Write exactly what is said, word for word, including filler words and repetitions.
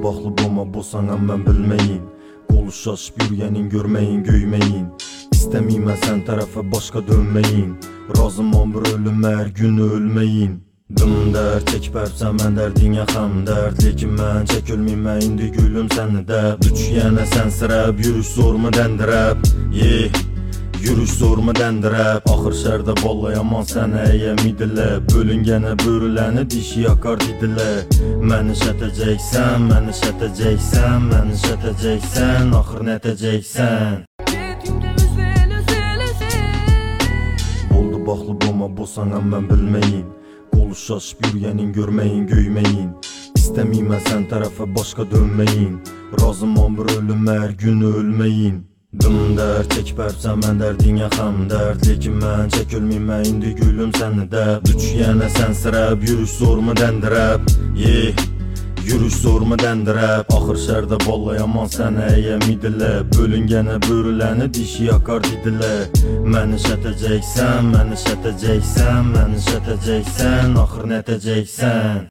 baxlı boma bosanam mən bilməyin. Qolu şaşıb yürüyənin görməyin, göyməyin. İstəmiyəm sən tərəfə başqa dönməyin. Razımam bir ölüm hər gün ölməyin. Dım dərd çək bərsən mən dərdinə xam dərd. Lekin mən çək ölməyimə indi gülüm səni dəb. Üç yənə sən sırəb, yürüş zormu dəndirəb. Yeh, yürüş zormu dəndirəb. Axır şərdə ballayaman sənə əyəm idilə. Bölüngənə börüləni dişi yakar didilə. Məni şətəcəksən, məni şətəcəksən, məni şətəcəksən, axır nətəcəksən. Oldu baxlı boma bosanam mən bilməyin. Qolu şaşıb yürüyənin görməyin, göyməyin. İstəmiyəm sən tərəfə başqa dönməyin. Razımam bir ölüm hər gün ölməyin. Dım dərd çək bərsən mən dərdinə xam dərd. Lekin mən çək ölməyimə indi gülüm səni dəb. Üç yənə sən sırəb, yürüş zormu dəndirəb. Yeh, yürüş zormu dəndirəb. Axır şərdə ballayaman sənə əyəm idilə. Bölüngənə börüləni dişi yakar didilə. Məni şətəcəksən, məni şətəcəksən, məni şətəcəksən, axır nətəcəksən.